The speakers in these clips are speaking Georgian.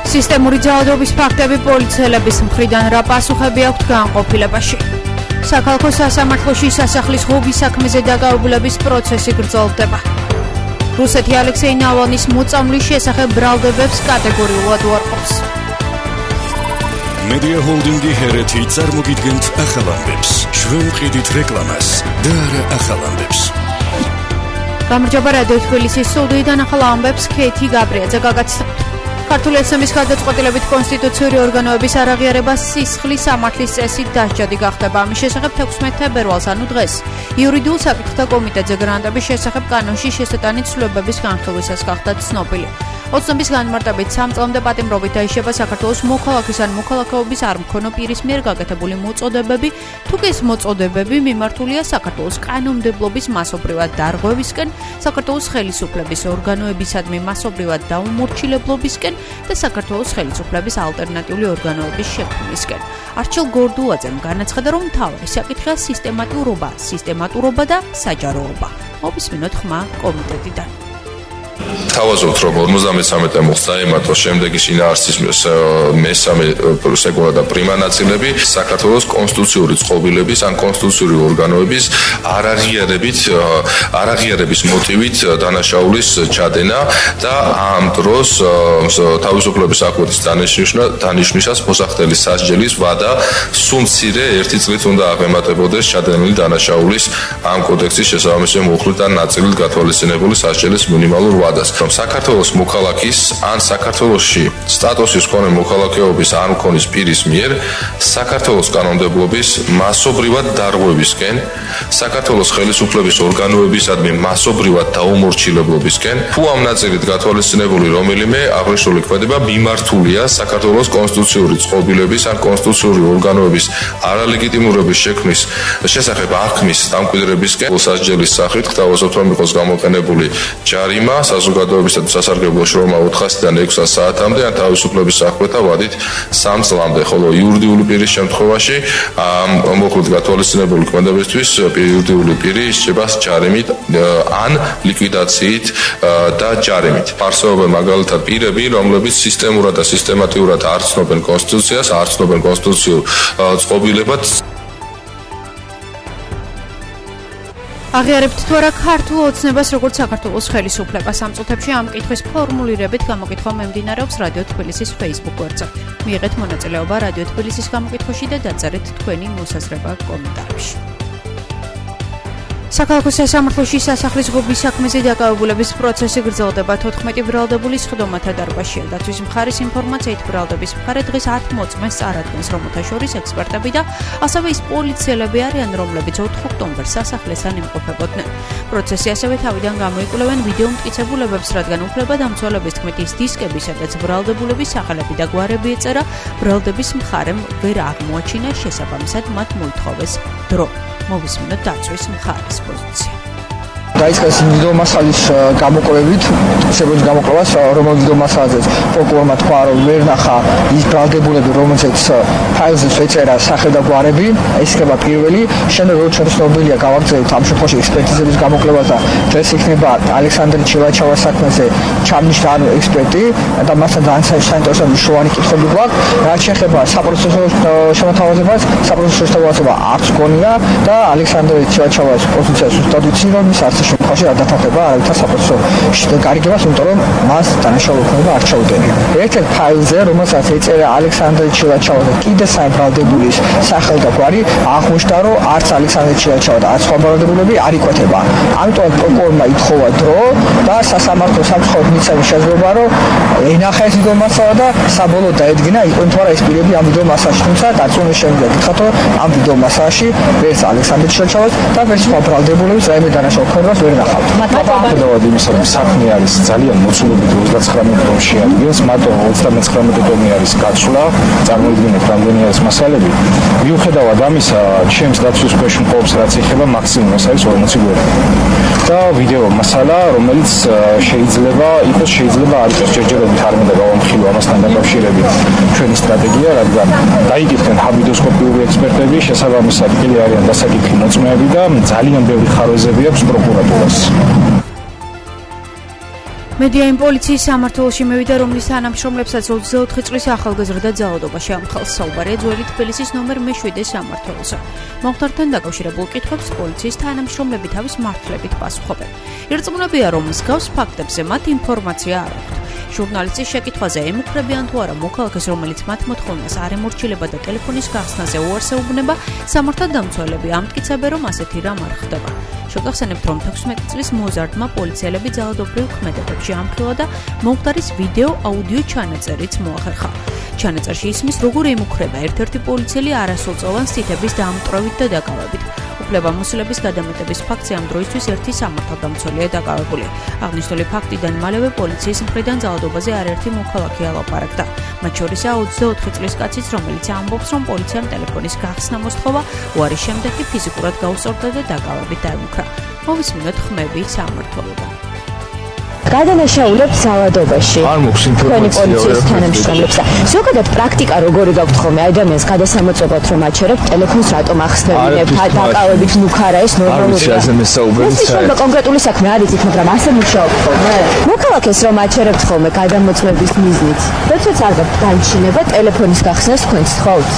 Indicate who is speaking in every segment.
Speaker 1: სისტემური ძალადობის ფაქტები პოლიციელების მხრიდან რა პასუხები აქვთ განყოფილებაში. საქალაქო სასამართლოში სასახლის ღობის საქმეზე დაკავებულების პროცესი გრძელდება. რუსეთი ალექსეი ნავალნის მოწამვლის შესახებ ბრალდებებს კატეგორიულად უარყოფს.
Speaker 2: Media Holding-ი ჰერეთი წარმოგიდგენთ ახალ ამბებს. ჩვენ ვყიდით რეკლამას და არა ახალ ამბებს.
Speaker 1: გამარჯობა რადიო თბილისის სტუდიიდან ახალ ამბებს ქეთი გაბრიაძე გაგაცნობთ. ქართული ოცნების გადაწყვეტილებით კონსტიტუციური ორგანოების არაღიარება სისხლის სამართლის წესით დასჯადი გახდება. ამის შესახებ 16 თებერვალს, ანუ დღეს, იურიდიულ საკითხთა კომიტეტზე გრანტების შესახებ კანონში შესატანი ცვლილებების განხილვისას გახდა ცნობილი. ოცნების განმარტებით 3 წლამდე პატიმრობით დაიშება საქართველოს მოქალაქის ან მოქალაქეობის არ მქონო პირის მიერ გაკეთებული მოწოდებები, თუ კი ეს მოწოდებები მიმართულია საქართველოს კანონმდებლობის მასობრივად დარღვევისკენ, საქართველოს ხელისუფლების ორგანოებისადმი მასობრივად დაუმორჩილებლობისკენ და საქართველოს ხელისუფლების ალტერნატიული ორგანოების შექმნისკენ. არჩილ გორდუაძემ განაცხადა, რომ მთავარი საკითხია სისტემატურობა და საჯაროობა. მოვისმინოთ ხმა კომიტეტიდან.
Speaker 3: თავაზობთ, რომ 53-ე მოხს დაემართვა შემდეგი შინაარსის მესამე სეგულა და პრიმა ნაწილები საქართველოს კონსტიტუციური წყობილების ან კონსტიტუციური ორგანოების არაღიარების მოტივით დანაშაულის ჩადენა და ამ დროს თავისუფლების აკვეთის დანიშვნისას მოსახდელი სასჯელის ვადა სულ მცირე 1 წლით უნდა აღემატებოდეს ჩადენილი დანაშაულის ამ კოდექსის შესაბამისი მუხლით ან ნაწილით გათვალისწინებული სასჯელის მინიმალურ ვადას. საქართველოს მოქალაქის ან საქართველოში სტატუსის მქონე მოქალაქეობის არ მქონის პირის მიერ საქართველოს კანონმდებლობის მასობრივად დარღვევისკენ, საქართველოს ხელისუფლების ორგანოებისადმი მასობრივად დაუმორჩილებლობისკენ, თუ ამ ნაწილით გათვალისწინებული რომელიმე აღნიშნული ქმედება მიმართულია საქართველოს კონსტიტუციური წყობილების ან კონსტიტუციური ორგანოების არალეგიტიმურობის შექმნის შესახებ აღქმის დამკვიდრებისკენ, სასჯელის სახით გთავაზობთ, რომ იყოს გამოყენებული ჯარიმა საზოგადოებისა და სასარგებლო შრომა 400-დან 600 საათამდე ან თავისუფლების საქმეთა ვადით 3 წლამდე, ხოლო იურიდიული პირის შემთხვევაში მოხდით გათვალისწინებული ქმედებისთვის იურიდიული პირი ისჯება ჯარიმით ან ლიკვიდაციით და ჯარიმით. არსებობენ მაგალითად პირები, რომლებიც სისტემურად და სისტემატიურად არ ცნობენ კონსტიტუციას, არ ცნობენ კონსტიტუციურ წყობილებებს.
Speaker 1: აღიარებთ თუ არა ქართულ ოცნებას როგორც საქართველოს ხელისუფლებას. ამ წუთებში ამ კითხვის ფორმულირებით გამოკითხვა მიმდინარეობს რადიო თბილისის Facebook გვერდზე. მიიღეთ მონაწილეობა რადიო თბილისის გამოკითხვაში და დაწერეთ თქვენი მოსაზრება კომენტარებში. საქალაქო სასამართლოში სასახლის ღობის საქმეზე დაკავებულების პროცესი გრძელდება. 14 ბრალდებული სხდომათა დარბაზშია. დაცვის მხარის ინფორმაციით ბრალდების მხარე დღეს 10 მოწმეს წარადგენს, რომელთა შორის ექსპერტები და ასევე ის პოლიციელები არიან, რომლებიც 4 ოქტომბერს სასახლესთან იმყოფებოდნენ. პროცესი ასევე თავიდან გამოიკვლევენ ვიდეო მტკიცებულებებს, რადგან უფლებადამცველების თქმით ის დისკები, სადაც ბრალდებულების სახელები და გვარები ეწერა, ბრალდების მხარემ ვერ აღმოაჩინა, შესაბამისად მათ მოითხოვეს დრო. მოვისმინოთ დაცვის მხარის პოზიცია.
Speaker 4: დაიწყეს ვიდეო მასალის გამოკვლევით, შეგვიძლია გამოკვლევას, რომელიც ვიდეო მასალაზეც პროკურორმა თქვა, რომ ვერ ნახა ის ბრალდებულები, რომელზეც ფაილზე ეწერა სახე და გვარები, ეს იქნება პირველი. შემდეგ როცა ცნობილია გავაგრძელებთ ამ შემთხვევაში ექსპერტიზების გამოკვლევას და დღეს იქნება ალექსანდრე ჩილაჩავას საქმეზე ჩამოშლა ექსპერტი და მასთან საინტერესო მნიშვნელოვანი კითხვები გვაქვს. რაც შეეხება საპროცესო შემოთავაზებას, საპროცესო შემოთავაზება არც გონია და ალექსანდრე ჩილაჩავას პოზიციას უბრალოდ ვიცი, რომ ის არც შემთხვევაში არ დათანხმდება არავითარ საპროცესო გარიგებას, იმიტომ რომ მას დანაშაული იქნება არ ჩაუდენია. ერთ-ერთ ფაილზე, რომელსაც ეწერა ალექსანდრე ჩილაჩავა და კიდე სამი ბრალდებულის სახელი და გვარი, აღმოჩნდა, რომ არც ალექსანდრე ჩილაჩავა და არც სხვა ბრალდებულები არ იკვეთება. ამიტომ პროკურორმა ითხოვა დრო და სასამართლო სამწუხაროდ მიცემის შესაძლებლობა, რომ ენახა ეს ვიდეო მასალა და საბოლოოდ დაედგინა იყვნენ თუ არა ეს პირები ამ ვიდეო მასალაში. თუმცა დარწმუნის შემდგომ გითხრათ, რომ ამ ვიდეო მასალაში ვერც ალექსანდრე ჩილაჩავას და ვერც სხვა ბრალდებულების რაიმე დანაშაული ვერ ნახავთ.
Speaker 5: მადლობა იმისათვის საქმე არის ძალიან მოცულობითი 39 ტომში არის, მარტო 39 ტომი არის გაცვლა, წარმოიდგინეთ რამდენი არის მასალები. მიუხედავად ამისა, ჩემს დაცვის ქვეშ მყოფს რაც ეხება მაქსიმუმ ეს არის 40 გვერდი. და ვიდეო მასალა, რომელიც შეიძლება იყოს, შეიძლება არ იყოს ჯერჯერობით არ მინდა გავამხილო ამასთან დაკავშირებით ჩვენი სტრატეგია, რადგან დაიგებდნენ ჰაბიდოსკოპიური ექსპერტები, შესაბამისად კი არიან დასაკითხი მოწმეები და ძალიან ბევრი ხარვეზები აქვს პროკურატურას.
Speaker 1: მედია იმ პოლიციის სამმართველოში მევიდა, რომლის თანამშრომლებსაც 24 წლის ახალგაზრდა ძალადობა შეამხელს. საუბარია ძველი თბილისის ნომერ მე-7 სამმართველოზე. მომხდართან დაკავშირებულ კითხვებს პოლიციის თანამშრომლები თავის მართლებით პასუხობენ. ირწმუნებია, რომ მსგავს ფაქტებზე მათ ინფორმაცია არ აქვთ. ჟურნალისტის შეკითხვაზე ემუქრებიან თუ არა მოქალაქეს, რომელიც მათ მოთხოვნას არ ემორჩილება და ტელეფონის გახსნაზე უარს ეუბნება, სამართალდამცველები ამტკიცებენ, რომ ასეთი რამ არ ხდება. შეგახსენებთ, რომ 16 წლის მოზარდმა პოლიციელები ძალადობრივ ქმედებებში ამხილა და მომხდარის ვიდეო აუდიო ჩანაწერიც მოახერხა. ჩანაწერში ისმის, როგორ ემუქრება ერთ-ერთი პოლიციელი არასრულწლოვან სითების დამტვრევით და დაკავებით. უფლებამოსილების გადამეტების ფაქტზე ამ დროისთვის ერთი სამართალდამცველია დაკავებული. აღნიშნული ფაქტიდან მალევე პოლიციის მხრიდან ძალადობაზე არაერთი მოქალაქე ალაპარაკდა. მათ შორისაა 24 წლის კაციც, რომელიც ამბობს, რომ პოლიციამ ტელეფონის გახსნა მოსთხოვა, უარის შემდეგ კი ფიზიკურად გაუსწორდა და დაკავებით დაემუქრა. მოვისმინოთ ხმები სამმართველოდან.
Speaker 6: გადანაშაულებს ძალადობაში.
Speaker 5: არ მოხს
Speaker 6: თქვენი
Speaker 5: ინფორმაცია
Speaker 6: პოლიციის თანამშრომლებსა. ზოგადად პრაქტიკა როგორი გაქვთ ხოლმე ადამიანს გადასამოწმოთ, რომ აჩერებთ ტელეფონს რატომ ახსნებინებთ, დაკავებით ნუქარა ეს ნორმალურია. ეს კონკრეტული საქმე არ იცით, მაგრამ ასე მუშაობთ ხოლმე. მოქალაქეს რომ აჩერებთ ხოლმე გადამოწმების მიზნით. როდესაც არ გაქვთ განჩინება ტელეფონის გახსნას თქვენს თხოვთ.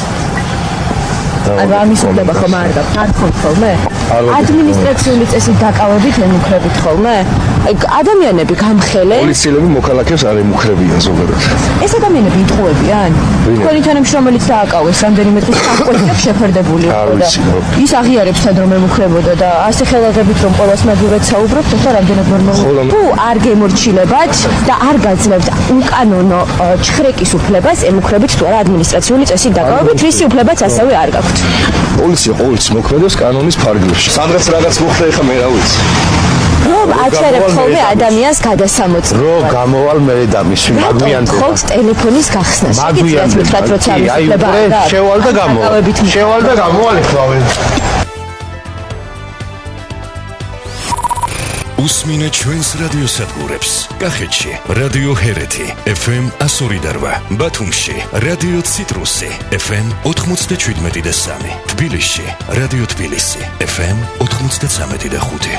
Speaker 6: ანუ ამის უნდა ხომ არ გაქვთ, არ ხომ ხოლმე? ადმინისტრაციული წესით დაკავებით ემუქრებით ხოლმე? ადამიანები გამხელე
Speaker 5: პოლიციელები მოქალაქეს არ ემუქრებიან ზოგადად.
Speaker 6: ეს ადამიანები იტყუებიან? თქვენი თანამშრომელიც დააკავეს რამდენიმე დღის საკვეთილებ შეფერდებული იყო და ის აღიარებს სად რომ ემუქრებოდა და ასე ხელაღებით რომ ყოველს მაგურად საუბრობთ და რამდენად ნორმალურია. თუ არ გემორჩილებათ და არ გაძლევთ უკანონო ჩხრეკის უფლებას ემუქრებით თუ არა ადმინისტრაციული წესით დაკავებით, რისი უფლებაც ასევე არ გაქვთ.
Speaker 5: პოლიცია ყოველთვის მოქმედებს კანონის ფარგლებში. სადღაც რაღაც მოხდა ეხა მე რა ვიცი.
Speaker 6: რომ აჩერებთ ხოლმე ადამიანს გადასამოწმებას.
Speaker 5: რო გამოვალ მე დამისვი მაგვიანდება.
Speaker 6: ხო, ტელეფონის გახსნა. შეგიძლიათ მითხრათ, როცა ამის უფლება არ გაქვთ.
Speaker 5: შევალ და გამოვალ. შევალ და გამოვალ ეხლა.
Speaker 2: უსმინეთ ჩვენს რადიოსადგურებს. კახეთში რადიო ჰერეთი FM 102.8, ბათუმში რადიო ციტრუსი FM 97.3, თბილისში რადიო თბილისი FM 93.5.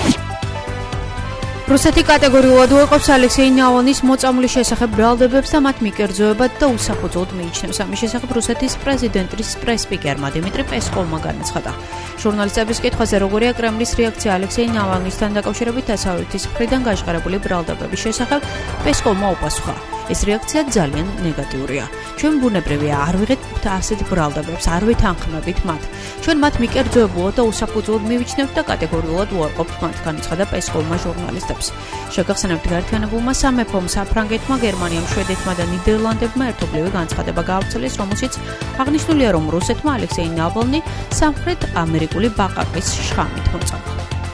Speaker 1: რუსეთი კატეგორიულად უარყოფს ალექსეი ნავალნის მოწამვლის შესახებ ბრალდებებს და მათ მიკერძოებად და უსაფუძვლოდ მიიჩნევს. ამის შესახებ რუსეთის პრეზიდენტის პრესსპიკერმა დიმიტრი პესკოვმა განაცხადა. ჟურნალისტების კითხვაზე, როგორია კრემლის რეაქცია ალექსეი ნავალნისთან დაკავშირებით დასავლეთის მხრიდან გაჟღერებული ბრალდებების შესახებ, პესკოვმა უპასუხა. ეს რეაქცია ძალიან ნეგატიურია. ჩვენ ბუნებრივია არ ვიღებთ ასეთ ბრალდებებს, არ ვითანხმებით მათ. ჩვენ მათ მიკერძოებულად და უსაფუძვლოდ მივიჩნევთ და კატეგორიულად უარყოფთ მათ, განაცხადა პესკოვმა ჟურნალისტებს. შეგახსენებთ, გაერთიანებულმა სამეფომ, საფრანგეთმა, გერმანიამ, შვედეთმა და ნიდერლანდებმა ერთობლივი განცხადება გაავრცელეს, რომელშიც აღნიშნულია, რომ რუსეთმა ალექსეი ნავალნი სამხრეთ ამერიკული ბაყაყის შხამით მოწამლა.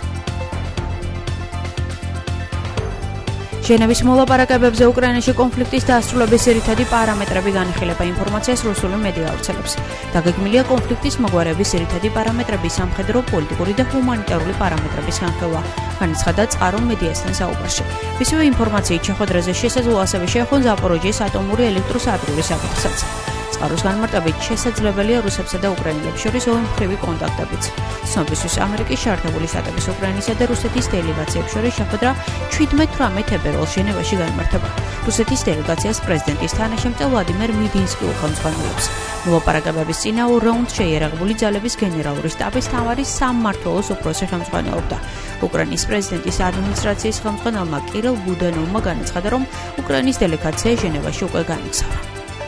Speaker 1: ჟენევის მოლაპარაკებებზე უკრაინაში კონფლიქტის დასრულების ძირითადი პარამეტრები განიხილება ინფორმაციას რუსული მედია ავრცელებს. დაგეგმილია კონფლიქტის მოგვარების ძირითადი პარამეტრები, სამხედრო, პოლიტიკური და ჰუმანიტარული პარამეტრების განხილვა, განაცხადა წყარო მედიასთან საუბარში. მისივე ინფორმაციით შეხვედრაზე შესაძლოა ასევე შეეხონ ზაპოროჟიეს ატომური ელექტროსადგურის საკითხსაც. წყაროს განმარტებით შესაძლებელია რუსებსა და უკრაინელებს შორის ორმხრივი კონტაქტებიც. ცნობისთვის ამერიკის შეერთებული შტატების უკრაინისა და რუსეთის დელეგაციებს შორის შეხვედრა 17-18 თებერვალს ჟენევაში გაიმართება. რუსეთის დელეგაციას პრეზიდენტის თანაშემწე ვლადიმერ მიდინსკი უხელმძღვანელობს. მოლაპარაკებების წინა ორ რაუნდს შეიარაღებული ძალების გენერალური შტაბის თავარის სამმართველოს უფროსი ხელმძღვანელობდა. უკრაინის პრეზიდენტის ადმინისტრაციის ხელმძღვანელმა კირილ ბუდენოვმა განაცხადა, რომ უკრაინის დელეგაცია ჟენევაში უკვე გაიქცევა.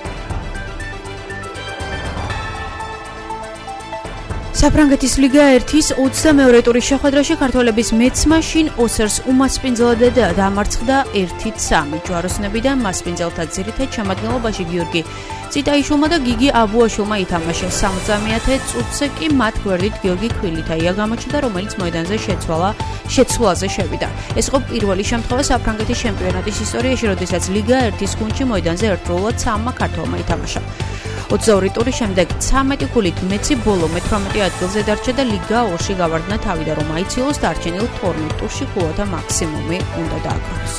Speaker 1: საფრანგეთის ლიგა 1-ის 22 ტურის შეხვედრაში ქართველების მეცმა შინ ოსერს უმასპინძლა და დამარცხდა 1-3. ჯვაროსნებიდან მასპინძელთა ძირითად შემადგენლობაში გიორგი ციტაიშვილმა და გიგი აბუაშვილმა ითამაშეს. 60-ათე წუთზე კი მათ გვერდით გიორგი ქვილითაია გამოჩნდა, რომელიც მოედანზე შეცვლაზე შევიდა. ეს იყო პირველი შემთხვევა საფრანგეთის ჩემპიონატის ისტორიაში, როდესაც ლიგა 1-ის გუნდში მოედანზე ერთდროულად 3 ქართველმა ითამაშა. 22 ტურის შემდეგ 13 ქულით მეცი ბოლო მე-18 ადგილზე დარჩა და ლიგა 2-ში გავარდნა თავი და რომ აიცილოს დარჩენილ 12 ტურში ქულათა მაქსიმუმი უნდა დააგროვოს.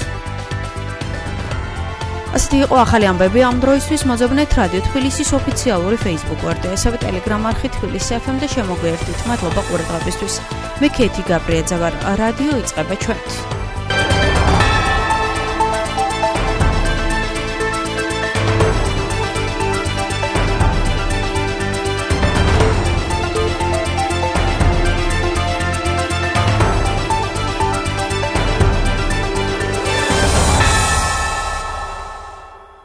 Speaker 1: ასეთი იყო ახალი ამბები ამ დროისთვის. მოძებნეთ რადიო თბილისის ოფიციალური Facebook გვერდი, ასევე Telegram არხი თბილისი FM და შემოგვიერთდით. მადლობა ყურადღებისთვის. მე ქეთი გაბრიაძე ვარ. რადიო იწყება ჩვენთვის.